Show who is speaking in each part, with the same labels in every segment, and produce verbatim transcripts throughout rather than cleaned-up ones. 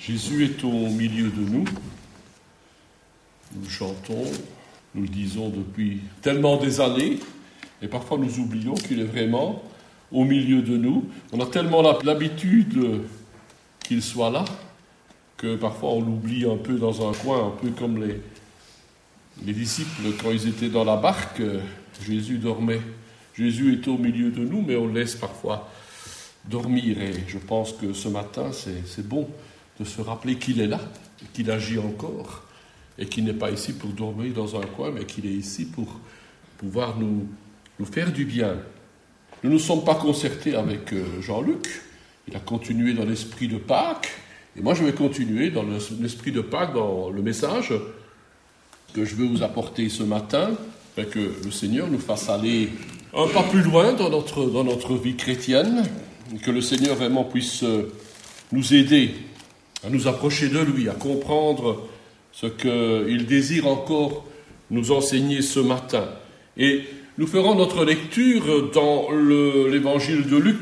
Speaker 1: Jésus est au milieu de nous. Nous le chantons, nous le disons depuis tellement des années, et parfois nous oublions qu'il est vraiment au milieu de nous. On a tellement l'habitude qu'il soit là, que parfois on l'oublie un peu dans un coin, un peu comme les, les disciples quand ils étaient dans la barque. Jésus dormait. Jésus est au milieu de nous, mais on le laisse parfois dormir. Et je pense que ce matin, c'est, c'est bon de se rappeler qu'il est là, qu'il agit encore, et qu'il n'est pas ici pour dormir dans un coin, mais qu'il est ici pour pouvoir nous, nous faire du bien. Nous ne sommes pas concertés avec Jean-Luc. Il a continué dans l'esprit de Pâques, et moi je vais continuer dans l'esprit de Pâques, dans le message que je veux vous apporter ce matin, et que le Seigneur nous fasse aller un pas plus loin dans notre, dans notre vie chrétienne, et que le Seigneur vraiment puisse nous aider à nous approcher de lui, à comprendre ce qu'il désire encore nous enseigner ce matin. Et nous ferons notre lecture dans le, l'évangile de Luc,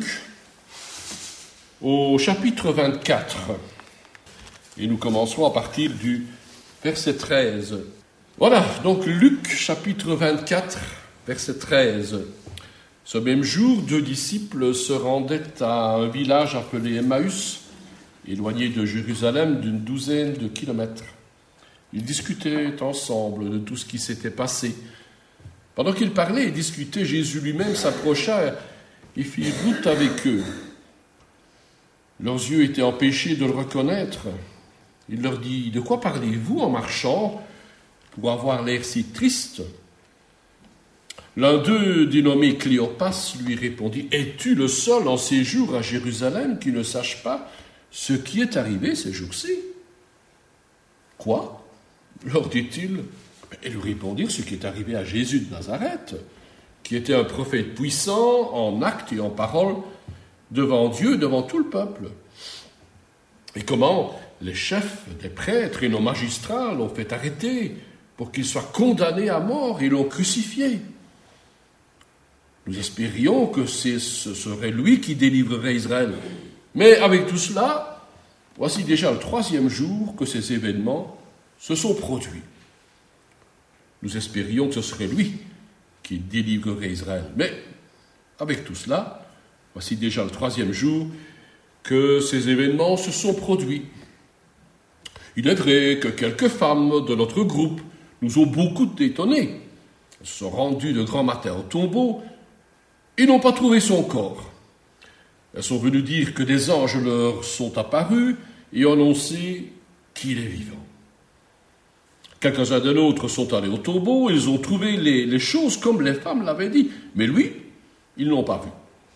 Speaker 1: au chapitre vingt-quatre. Et nous commencerons à partir du verset treize. Voilà, donc Luc, chapitre vingt-quatre, verset treize. Ce même jour, deux disciples se rendaient à un village appelé Emmaüs, éloigné de Jérusalem d'une douzaine de kilomètres. Ils discutaient ensemble de tout ce qui s'était passé. Pendant qu'ils parlaient et discutaient, Jésus lui-même s'approcha et fit route avec eux. Leurs yeux étaient empêchés de le reconnaître. Il leur dit « De quoi parlez-vous en marchant pour avoir l'air si triste ?» L'un d'eux, dénommé Cléopas, lui répondit « Es-tu le seul en séjour à Jérusalem qui ne sache pas ce qui est arrivé ces jours-ci ?» « Quoi ?» leur dit-il. Et lui répondirent ce qui est arrivé à Jésus de Nazareth, qui était un prophète puissant en actes et en paroles devant Dieu, devant tout le peuple. Et comment les chefs des prêtres et nos magistrats l'ont fait arrêter pour qu'il soit condamné à mort et l'ont crucifié. Nous espérions que ce serait lui qui délivrerait Israël. Mais avec tout cela, voici déjà le troisième jour que ces événements se sont produits. Nous espérions que ce serait lui qui délivrerait Israël. Mais avec tout cela, voici déjà le troisième jour que ces événements se sont produits. Il est vrai que quelques femmes de notre groupe nous ont beaucoup étonnés. Elles se sont rendues de grand matin au tombeau et n'ont pas trouvé son corps. Elles sont venues dire que des anges leur sont apparus et ont annoncé qu'il est vivant. Quelques-uns de nôtres sont allés au tombeau, ils ont trouvé les, les choses comme les femmes l'avaient dit, mais lui, ils ne l'ont pas vu.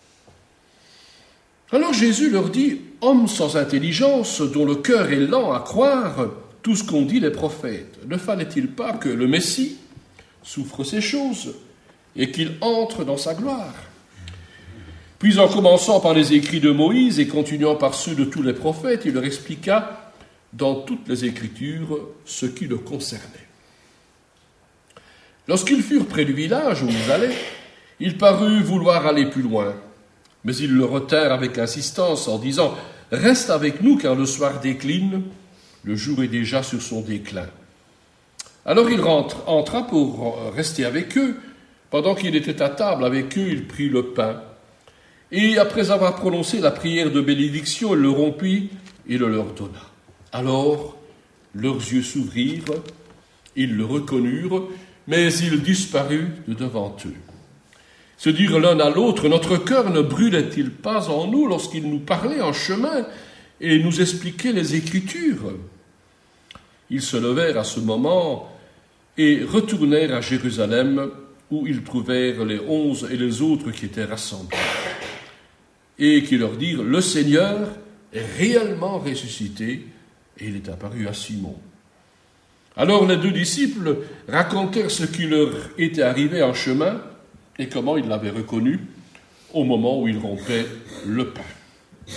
Speaker 1: Alors Jésus leur dit, « Hommes sans intelligence, dont le cœur est lent à croire tout ce qu'ont dit les prophètes, ne fallait-il pas que le Messie souffre ces choses et qu'il entre dans sa gloire ?» Puis en commençant par les écrits de Moïse et continuant par ceux de tous les prophètes, il leur expliqua dans toutes les Écritures ce qui le concernait. Lorsqu'ils furent près du village où ils allaient, il parut vouloir aller plus loin, mais ils le retinrent avec insistance en disant « Reste avec nous car le soir décline, le jour est déjà sur son déclin. » Alors il rentre, entra pour rester avec eux. Pendant qu'il était à table avec eux, il prit le pain. Et après avoir prononcé la prière de bénédiction, il le rompit et le leur donna. Alors, leurs yeux s'ouvrirent, ils le reconnurent, mais il disparut de devant eux. Se dirent l'un à l'autre, notre cœur ne brûlait-il pas en nous lorsqu'il nous parlait en chemin et nous expliquait les Écritures ? Ils se levèrent à ce moment et retournèrent à Jérusalem, où ils trouvèrent les onze et les autres qui étaient rassemblés, et qui leur dirent, le Seigneur est réellement ressuscité, et il est apparu à Simon. Alors les deux disciples racontèrent ce qui leur était arrivé en chemin et comment ils l'avaient reconnu au moment où ils rompaient le pain.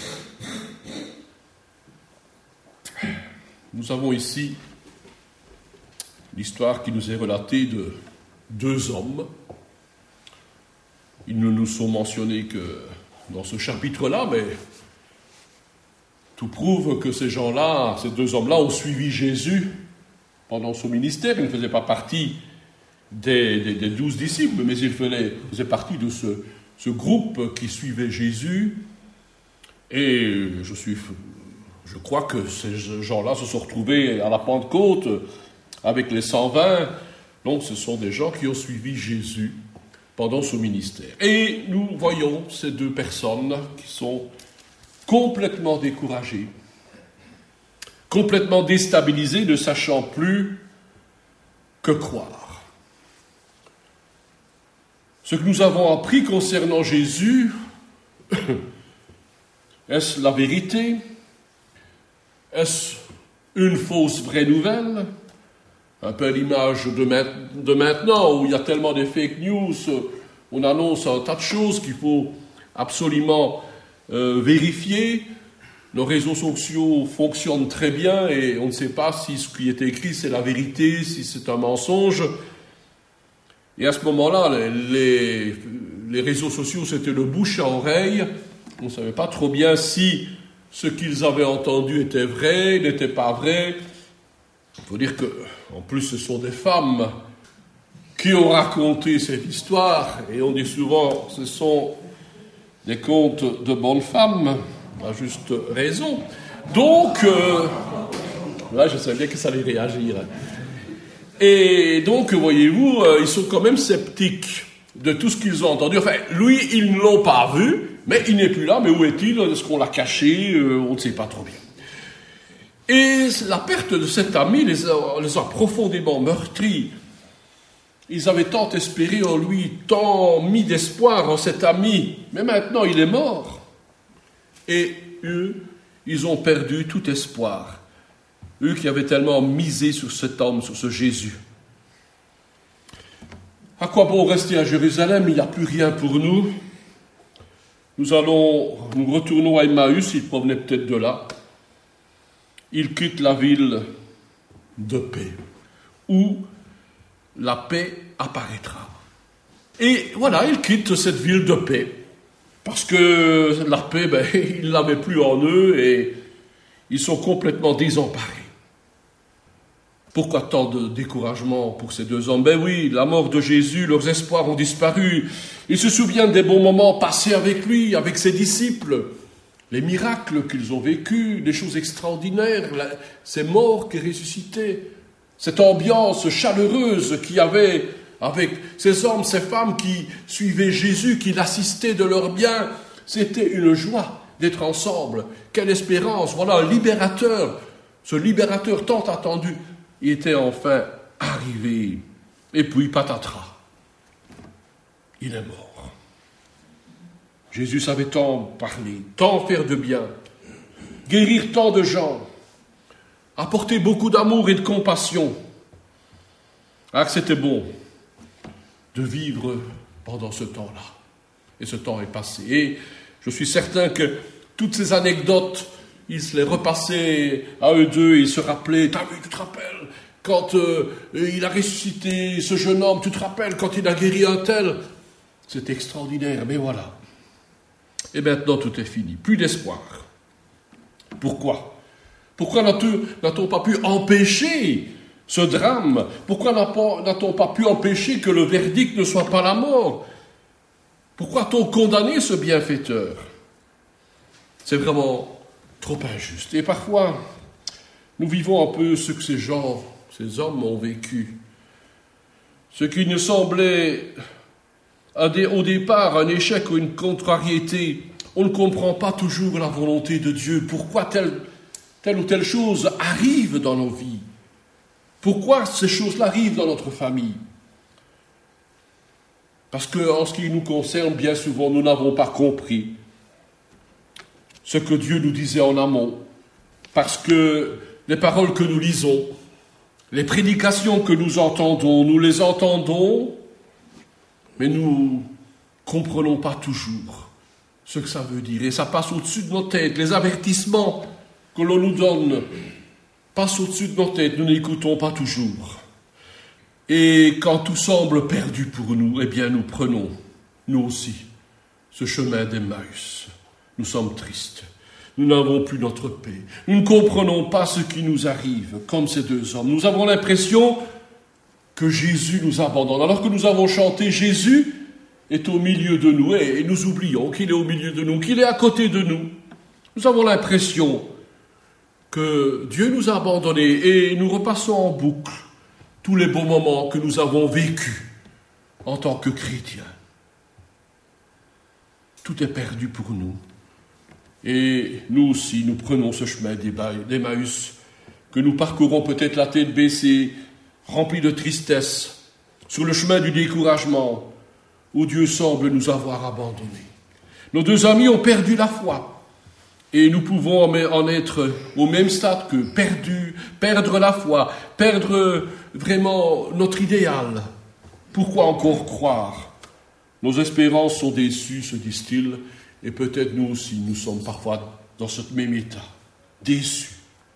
Speaker 1: Nous avons ici l'histoire qui nous est relatée de deux hommes. Ils ne nous sont mentionnés que dans ce chapitre-là, mais Tout prouve que ces gens-là, ces deux hommes-là, ont suivi Jésus pendant son ministère. Ils ne faisaient pas partie des, des, des douze disciples, mais ils faisaient, faisaient partie de ce, ce groupe qui suivait Jésus. Et je, suis, je crois que ces gens-là se sont retrouvés à la Pentecôte avec les cent vingt. Donc ce sont des gens qui ont suivi Jésus pendant son ministère. Et nous voyons ces deux personnes qui sont complètement découragées, complètement déstabilisées, ne sachant plus que croire. Ce que nous avons appris concernant Jésus, est-ce la vérité? Est-ce une fausse vraie nouvelle? Un peu à l'image de, de maintenant, où il y a tellement de fake news, on annonce un tas de choses qu'il faut absolument euh, vérifier. Nos réseaux sociaux fonctionnent très bien et on ne sait pas si ce qui est écrit c'est la vérité, si c'est un mensonge. Et à ce moment-là, les, les réseaux sociaux, c'était le bouche à oreille. On ne savait pas trop bien si ce qu'ils avaient entendu était vrai, n'était pas vrai. Il faut dire que, en plus, ce sont des femmes qui ont raconté cette histoire, et on dit souvent ce sont des contes de bonnes femmes, à juste raison. Donc, euh, là, je savais bien que ça allait réagir. Et donc, voyez-vous, euh, ils sont quand même sceptiques de tout ce qu'ils ont entendu. Enfin, lui, ils ne l'ont pas vu, mais il n'est plus là. Mais où est-il? Est-ce qu'on l'a caché? euh, On ne sait pas trop bien. Et la perte de cet ami les a, les a profondément meurtris. Ils avaient tant espéré en lui, tant mis d'espoir en cet ami, mais maintenant il est mort. Et eux, ils ont perdu tout espoir. Eux qui avaient tellement misé sur cet homme, sur ce Jésus. À quoi bon rester à Jérusalem? Il n'y a plus rien pour nous. Nous allons, nous retournons à Emmaüs, il provenait peut-être de là. Il quitte la ville de paix, où la paix apparaîtra. Et voilà, il quitte cette ville de paix, parce que la paix, ben, ils ne l'avaient plus en eux, et ils sont complètement désemparés. Pourquoi tant de découragement pour ces deux hommes? Ben oui, la mort de Jésus, leurs espoirs ont disparu. Ils se souviennent des bons moments passés avec lui, avec ses disciples, les miracles qu'ils ont vécus, les choses extraordinaires, la, ces morts qui ressuscitaient, cette ambiance chaleureuse qu'il y avait avec ces hommes, ces femmes qui suivaient Jésus, qui l'assistaient de leur bien. C'était une joie d'être ensemble. Quelle espérance! Voilà un libérateur, ce libérateur tant attendu, il était enfin arrivé. Et puis patatras, il est mort. Jésus savait tant parler, tant faire de bien, guérir tant de gens, apporter beaucoup d'amour et de compassion. Ah, que c'était bon de vivre pendant ce temps-là. Et ce temps est passé. Et je suis certain que toutes ces anecdotes, ils se les repassaient à eux deux, et ils se rappelaient, t'as vu, tu te rappelles, quand euh, il a ressuscité ce jeune homme, tu te rappelles, quand il a guéri un tel. C'est extraordinaire, mais voilà. Et maintenant, tout est fini. Plus d'espoir. Pourquoi? Pourquoi n'a-t-on pas pu empêcher ce drame? Pourquoi n'a-t-on pas pu empêcher que le verdict ne soit pas la mort? Pourquoi a-t-on condamné ce bienfaiteur? C'est vraiment trop injuste. Et parfois, nous vivons un peu ce que ces gens, ces hommes ont vécu. Ce qui nous semblait au départ un échec ou une contrariété. On ne comprend pas toujours la volonté de Dieu. Pourquoi telle, telle ou telle chose arrive dans nos vies? Pourquoi ces choses-là arrivent dans notre famille? Parce qu'en ce qui nous concerne, bien souvent, nous n'avons pas compris ce que Dieu nous disait en amont. Parce que les paroles que nous lisons, les prédications que nous entendons, nous les entendons, mais nous ne comprenons pas toujours ce que ça veut dire. Et ça passe au-dessus de nos têtes. Les avertissements que l'on nous donne passent au-dessus de nos têtes. Nous n'écoutons pas toujours. Et quand tout semble perdu pour nous, eh bien nous prenons, nous aussi, ce chemin d'Emmaüs. Nous sommes tristes. Nous n'avons plus notre paix. Nous ne comprenons pas ce qui nous arrive, comme ces deux hommes. Nous avons l'impression que Jésus nous abandonne. Alors que nous avons chanté, Jésus est au milieu de nous, et nous oublions qu'il est au milieu de nous, qu'il est à côté de nous. Nous avons l'impression que Dieu nous a abandonnés, et nous repassons en boucle tous les beaux moments que nous avons vécus en tant que chrétiens. Tout est perdu pour nous. Et nous aussi, nous prenons ce chemin d'Emmaüs, que nous parcourons peut-être la tête baissée, remplis de tristesse, sur le chemin du découragement, où Dieu semble nous avoir abandonnés. Nos deux amis ont perdu la foi, et nous pouvons en être au même stade qu'eux, perdus, perdre la foi, perdre vraiment notre idéal. Pourquoi encore croire? Nos espérances sont déçues, se disent-ils, et peut-être nous aussi, nous sommes parfois dans ce même état, déçus.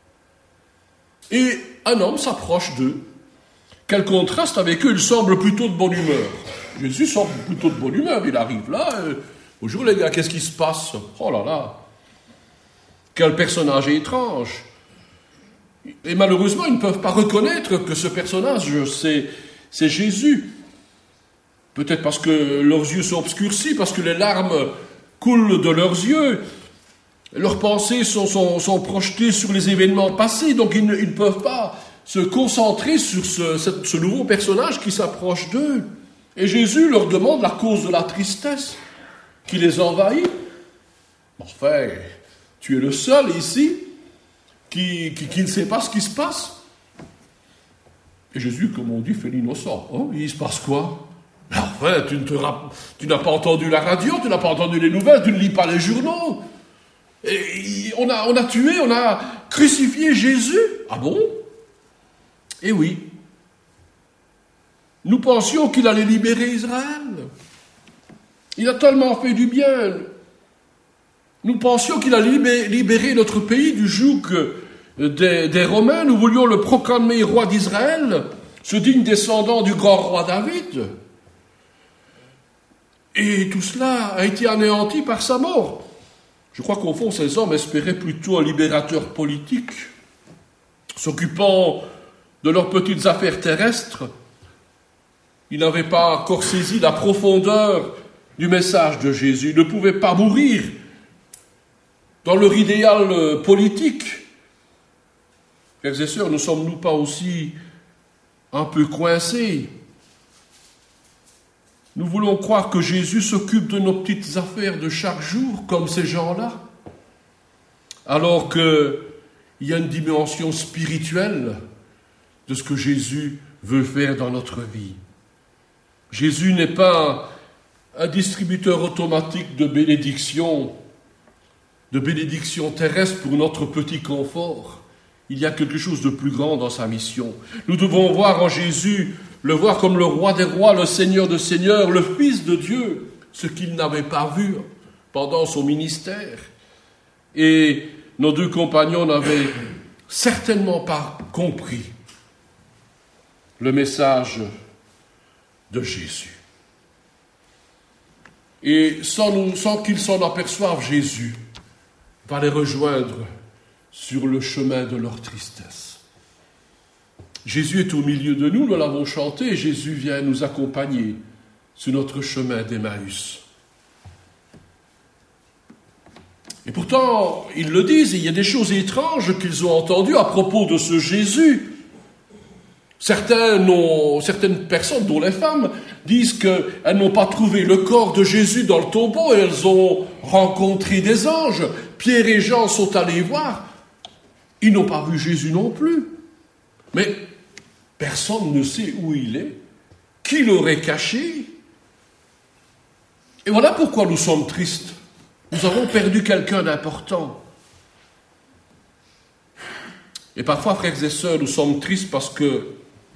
Speaker 1: Et un homme s'approche d'eux. Quel contraste avec eux, il semble plutôt de bonne humeur. Jésus semble plutôt de bonne humeur, il arrive là. Euh, Bonjour les gars, qu'est-ce qui se passe? Oh là là, quel personnage étrange. Et malheureusement, ils ne peuvent pas reconnaître que ce personnage, c'est, c'est Jésus. Peut-être parce que leurs yeux sont obscurcis, parce que les larmes coulent de leurs yeux. Leurs pensées sont, sont, sont projetées sur les événements passés, donc ils ne, ils ne peuvent pas se concentrer sur ce, ce, ce nouveau personnage qui s'approche d'eux. Et Jésus leur demande la cause de la tristesse qui les envahit. Enfin, tu es le seul ici qui, qui, qui ne sait pas ce qui se passe. Et Jésus, comme on dit, fait l'innocent. Oh, il se passe quoi? Mais enfin, tu, ne te rapp... tu n'as pas entendu la radio, tu n'as pas entendu les nouvelles, tu ne lis pas les journaux. Et on a, on a tué, on a crucifié Jésus. Ah bon? Eh oui. Nous pensions qu'il allait libérer Israël. Il a tellement fait du bien. Nous pensions qu'il allait libérer notre pays du joug des, des Romains. Nous voulions le proclamer roi d'Israël, ce digne descendant du grand roi David. Et tout cela a été anéanti par sa mort. Je crois qu'au fond, ces hommes espéraient plutôt un libérateur politique, s'occupant de leurs petites affaires terrestres. Ils n'avaient pas encore saisi la profondeur du message de Jésus. Ils ne pouvaient pas mourir dans leur idéal politique. Frères et sœurs, ne sommes-nous pas aussi un peu coincés? Nous voulons croire que Jésus s'occupe de nos petites affaires de chaque jour, comme ces gens-là, alors qu'il y a une dimension spirituelle de ce que Jésus veut faire dans notre vie. Jésus n'est pas un distributeur automatique de bénédictions, de bénédictions terrestres pour notre petit confort. Il y a quelque chose de plus grand dans sa mission. Nous devons voir en Jésus, le voir comme le roi des rois, le Seigneur des seigneurs, le Fils de Dieu, ce qu'il n'avait pas vu pendant son ministère. Et nos deux compagnons n'avaient certainement pas compris le message de Jésus. Et sans, nous, sans qu'ils s'en aperçoivent, Jésus va les rejoindre sur le chemin de leur tristesse. Jésus est au milieu de nous, nous l'avons chanté, et Jésus vient nous accompagner sur notre chemin d'Emmaüs. Et pourtant, ils le disent, il y a des choses étranges qu'ils ont entendues à propos de ce Jésus. Certains n'ont, certaines personnes, dont les femmes, disent qu'elles n'ont pas trouvé le corps de Jésus dans le tombeau et elles ont rencontré des anges. Pierre et Jean sont allés voir. Ils n'ont pas vu Jésus non plus. Mais personne ne sait où il est, qui l'aurait caché. Et voilà pourquoi nous sommes tristes. Nous avons perdu quelqu'un d'important. Et parfois, frères et sœurs, nous sommes tristes parce que,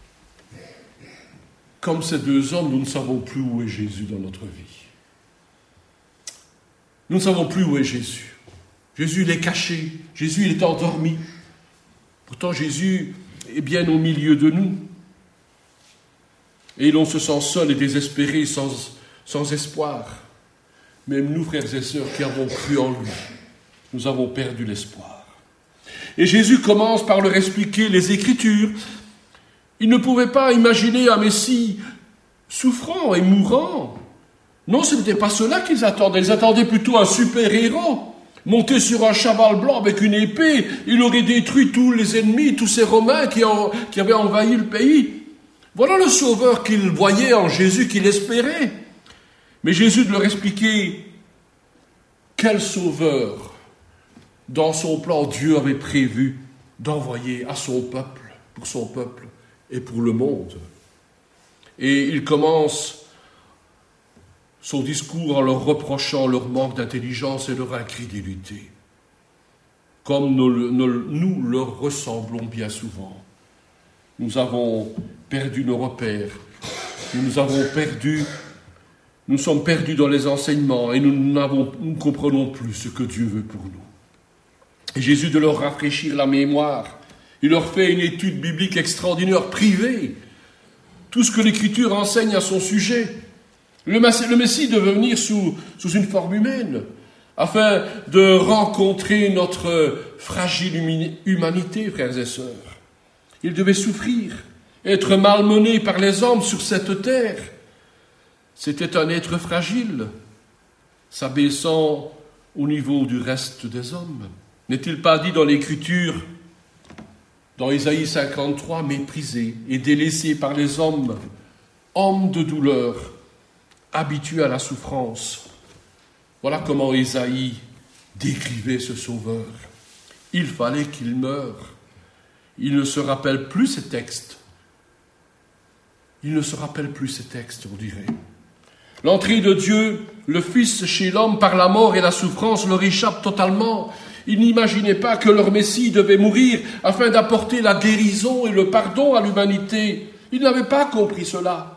Speaker 1: comme ces deux hommes, nous ne savons plus où est Jésus dans notre vie. Nous ne savons plus où est Jésus. Jésus, il est caché. Jésus, il est endormi. Pourtant, Jésus est bien au milieu de nous. Et l'on se sent seul et désespéré, sans, sans espoir. Même nous, frères et sœurs, qui avons cru en lui. nous avons perdu l'espoir. Et Jésus commence par leur expliquer les Écritures. Il ne pouvait pas imaginer un Messie souffrant et mourant. Non, ce n'était pas cela qu'ils attendaient. Ils attendaient plutôt un super-héros, monté sur un cheval blanc avec une épée. Il aurait détruit tous les ennemis, tous ces Romains qui, ont, qui avaient envahi le pays. Voilà le sauveur qu'ils voyaient en Jésus, qu'ils espéraient. Mais Jésus de leur expliquer quel sauveur, dans son plan, Dieu avait prévu d'envoyer à son peuple, pour son peuple et pour le monde. Et il commence son discours en leur reprochant leur manque d'intelligence et leur incrédulité, comme nous, nous, nous leur ressemblons bien souvent. Nous avons perdu nos repères, nous nous avons perdu, nous sommes perdus dans les enseignements et nous n'avons, nous ne comprenons plus ce que Dieu veut pour nous. Et Jésus de leur rafraîchir la mémoire, il leur fait une étude biblique extraordinaire, privée, tout ce que l'Écriture enseigne à son sujet. Le Messie, le Messie devait venir sous, sous une forme humaine, afin de rencontrer notre fragile humanité, frères et sœurs. Il devait souffrir, être malmené par les hommes sur cette terre. C'était un être fragile, s'abaissant au niveau du reste des hommes. N'est-il pas dit dans l'Écriture, dans Ésaïe cinquante-trois, méprisé et délaissé par les hommes, homme de douleur, habitué à la souffrance. Voilà comment Ésaïe décrivait ce sauveur. Il fallait qu'il meure. Il ne se rappelle plus ces textes. Il ne se rappelle plus ces textes, on dirait. L'entrée de Dieu, le Fils chez l'homme par la mort et la souffrance leur échappe totalement. Ils n'imaginaient pas que leur Messie devait mourir afin d'apporter la guérison et le pardon à l'humanité. Ils n'avaient pas compris cela.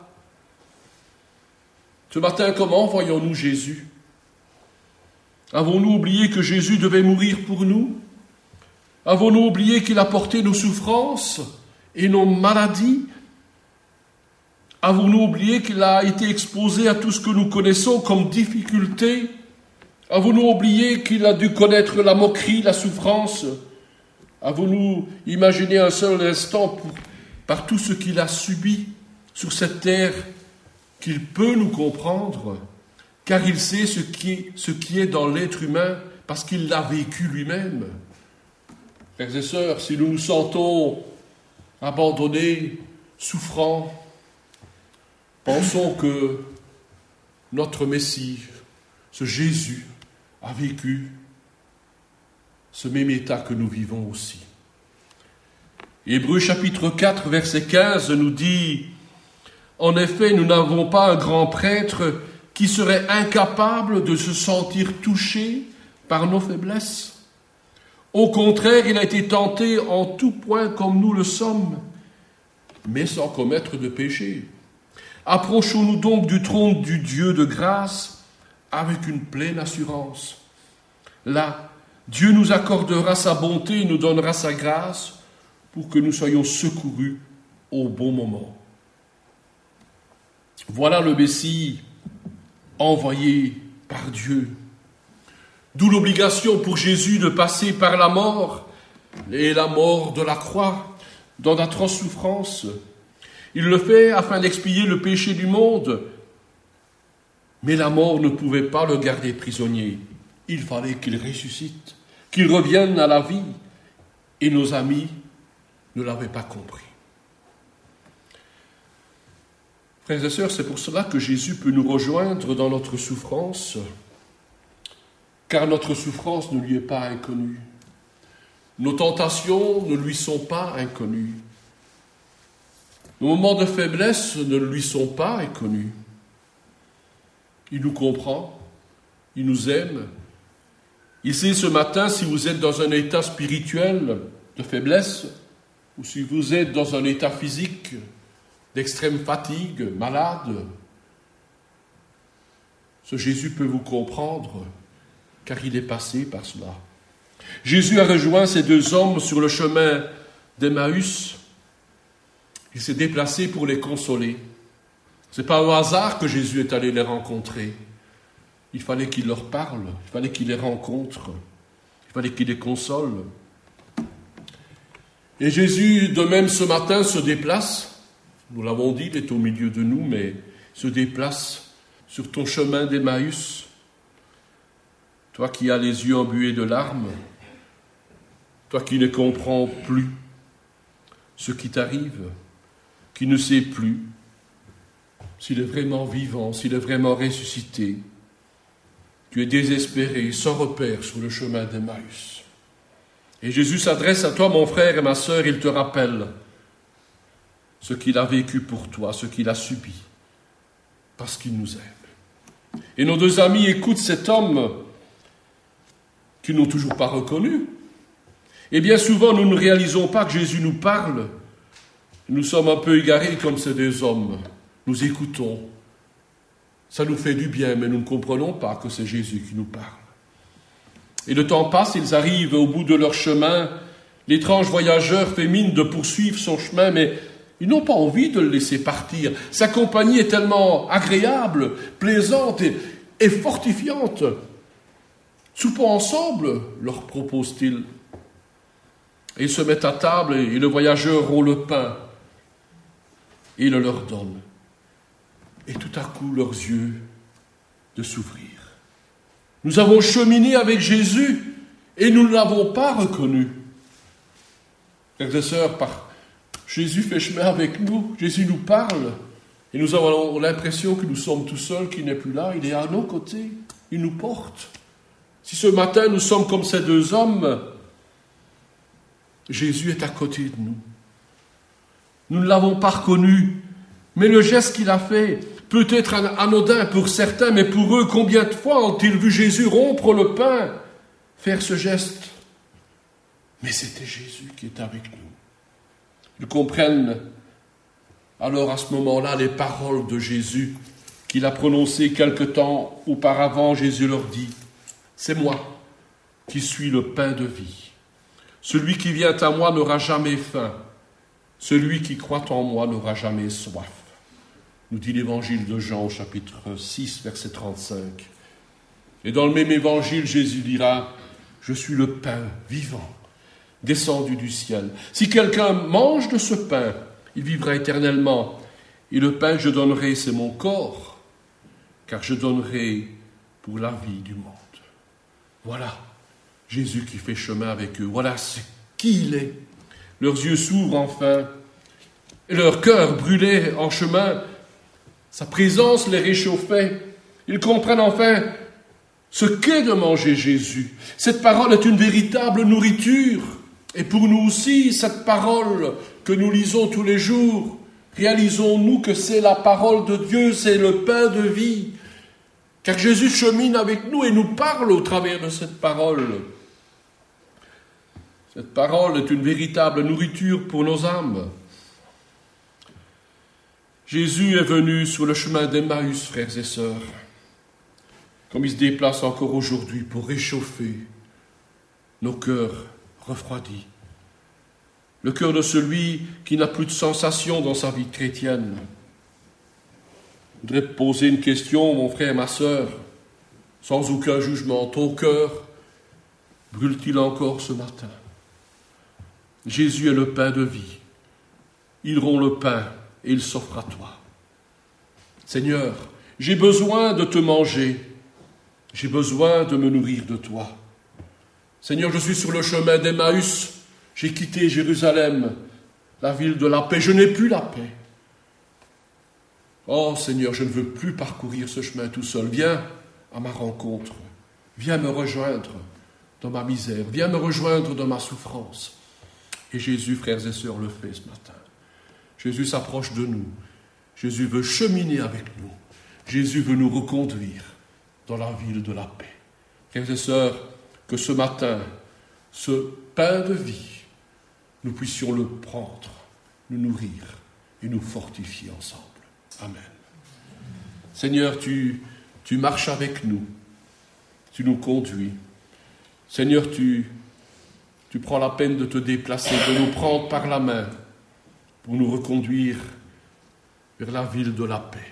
Speaker 1: Ce matin, comment voyons-nous Jésus? Avons-nous oublié que Jésus devait mourir pour nous? Avons-nous oublié qu'il a porté nos souffrances et nos maladies? Avons-nous oublié qu'il a été exposé à tout ce que nous connaissons comme difficulté? Avons-nous oublié qu'il a dû connaître la moquerie, la souffrance? Avons-nous imaginé un seul instant pour, par tout ce qu'il a subi sur cette terre, qu'il peut nous comprendre, car il sait ce qui est, ce qui est dans l'être humain, parce qu'il l'a vécu lui-même. Frères et sœurs, si nous nous sentons abandonnés, souffrants, pensons que notre Messie, ce Jésus, a vécu ce même état que nous vivons aussi. Hébreux chapitre quatre, verset quinze nous dit « En effet, nous n'avons pas un grand prêtre qui serait incapable de se sentir touché par nos faiblesses. Au contraire, il a été tenté en tout point comme nous le sommes, mais sans commettre de péché. Approchons-nous donc du trône du Dieu de grâce avec une pleine assurance. Là, Dieu nous accordera sa bonté et nous donnera sa grâce pour que nous soyons secourus au bon moment. » Voilà le Messie envoyé par Dieu. D'où l'obligation pour Jésus de passer par la mort, et la mort de la croix, dans d'atroces souffrances. Il le fait afin d'expier le péché du monde. Mais la mort ne pouvait pas le garder prisonnier. Il fallait qu'il ressuscite, qu'il revienne à la vie. Et nos amis ne l'avaient pas compris. Frères et sœurs, c'est pour cela que Jésus peut nous rejoindre dans notre souffrance, car notre souffrance ne lui est pas inconnue. Nos tentations ne lui sont pas inconnues. Nos moments de faiblesse ne lui sont pas inconnus. Il nous comprend, il nous aime. Il sait ce matin si vous êtes dans un état spirituel de faiblesse ou si vous êtes dans un état physique d'extrême fatigue, malade. Ce Jésus peut vous comprendre car il est passé par cela. Jésus a rejoint ces deux hommes sur le chemin d'Emmaüs. Il s'est déplacé pour les consoler. Ce n'est pas au hasard que Jésus est allé les rencontrer. Il fallait qu'il leur parle, il fallait qu'il les rencontre. Il fallait qu'il les console. Et Jésus, de même ce matin, se déplace. Nous l'avons dit, il est au milieu de nous, mais se déplace sur ton chemin d'Emmaüs. Toi qui as les yeux embués de larmes, toi qui ne comprends plus ce qui t'arrive, qui ne sais plus s'il est vraiment vivant, s'il est vraiment ressuscité. Tu es désespéré, sans repère sur le chemin d'Emmaüs. Et Jésus s'adresse à toi, mon frère et ma sœur, il te rappelle ce qu'il a vécu pour toi, ce qu'il a subi, parce qu'il nous aime. Et nos deux amis écoutent cet homme qu'ils n'ont toujours pas reconnu. Et bien souvent, nous ne réalisons pas que Jésus nous parle. Nous sommes un peu égarés comme ces deux hommes. Nous écoutons. Ça nous fait du bien, mais nous ne comprenons pas que c'est Jésus qui nous parle. Et le temps passe, ils arrivent au bout de leur chemin. L'étrange voyageur fait mine de poursuivre son chemin, mais ils n'ont pas envie de le laisser partir. Sa compagnie est tellement agréable, plaisante et, et fortifiante. Soupons ensemble, leur propose-t-il. Et ils se mettent à table et le voyageur rompt le pain. Et il le leur donne. Et tout à coup, leurs yeux de s'ouvrir. Nous avons cheminé avec Jésus et nous ne l'avons pas reconnu. Frères et sœurs, par Jésus fait chemin avec nous, Jésus nous parle et nous avons l'impression que nous sommes tout seuls, qu'il n'est plus là, il est à nos côtés, il nous porte. Si ce matin nous sommes comme ces deux hommes, Jésus est à côté de nous. Nous ne l'avons pas reconnu, mais le geste qu'il a fait peut être anodin pour certains, mais pour eux, combien de fois ont-ils vu Jésus rompre le pain, faire ce geste? Mais c'était Jésus qui est avec nous. Ils comprennent alors à ce moment-là les paroles de Jésus qu'il a prononcées quelque temps auparavant. Jésus leur dit, « C'est moi qui suis le pain de vie. Celui qui vient à moi n'aura jamais faim. Celui qui croit en moi n'aura jamais soif. » Nous dit l'évangile de Jean au chapitre six, verset trente-cinq. Et dans le même évangile, Jésus dira, « Je suis le pain vivant, descendu du ciel. Si quelqu'un mange de ce pain, il vivra éternellement. Et le pain que je donnerai, c'est mon corps, car je donnerai pour la vie du monde. » Voilà Jésus qui fait chemin avec eux. Voilà ce qui il est. Leurs yeux s'ouvrent enfin, et leur cœur brûlait en chemin. Sa présence les réchauffait. Ils comprennent enfin ce qu'est de manger Jésus. Cette parole est une véritable nourriture. Et pour nous aussi, cette parole que nous lisons tous les jours, réalisons-nous que c'est la parole de Dieu, c'est le pain de vie. Car Jésus chemine avec nous et nous parle au travers de cette parole. Cette parole est une véritable nourriture pour nos âmes. Jésus est venu sur le chemin d'Emmaüs, frères et sœurs, comme il se déplace encore aujourd'hui pour réchauffer nos cœurs refroidis. Le cœur de celui qui n'a plus de sensation dans sa vie chrétienne. Je voudrais te poser une question, mon frère, ma sœur, sans aucun jugement. Ton cœur brûle-t-il encore ce matin? Jésus est le pain de vie. Il rompt le pain et il s'offre à toi. Seigneur, j'ai besoin de te manger. J'ai besoin de me nourrir de toi. Seigneur, je suis sur le chemin d'Emmaüs. J'ai quitté Jérusalem, la ville de la paix. Je n'ai plus la paix. Oh Seigneur, je ne veux plus parcourir ce chemin tout seul. Viens à ma rencontre. Viens me rejoindre dans ma misère. Viens me rejoindre dans ma souffrance. Et Jésus, frères et sœurs, le fait ce matin. Jésus s'approche de nous. Jésus veut cheminer avec nous. Jésus veut nous reconduire dans la ville de la paix. Frères et sœurs, que ce matin, ce pain de vie, nous puissions le prendre, nous nourrir et nous fortifier ensemble. Amen. Seigneur, tu, tu marches avec nous. Tu nous conduis. Seigneur, tu, tu prends la peine de te déplacer, de nous prendre par la main pour nous reconduire vers la ville de la paix.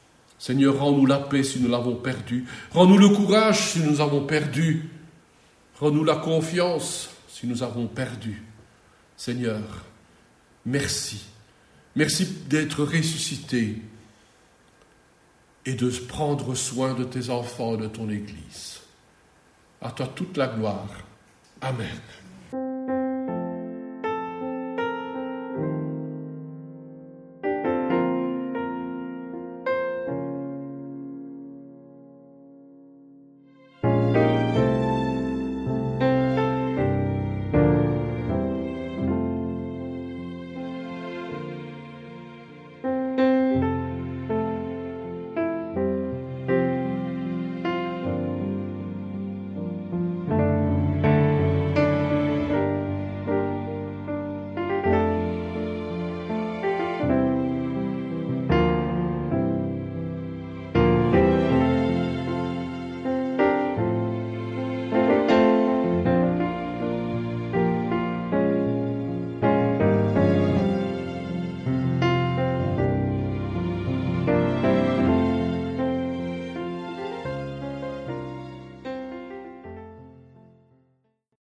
Speaker 1: Seigneur, rends-nous la paix si nous l'avons perdue. Rends-nous le courage si nous avons perdu Rends-nous la confiance si nous avons perdu. Seigneur, merci. Merci d'être ressuscité et de prendre soin de tes enfants et de ton Église. À toi toute la gloire. Amen.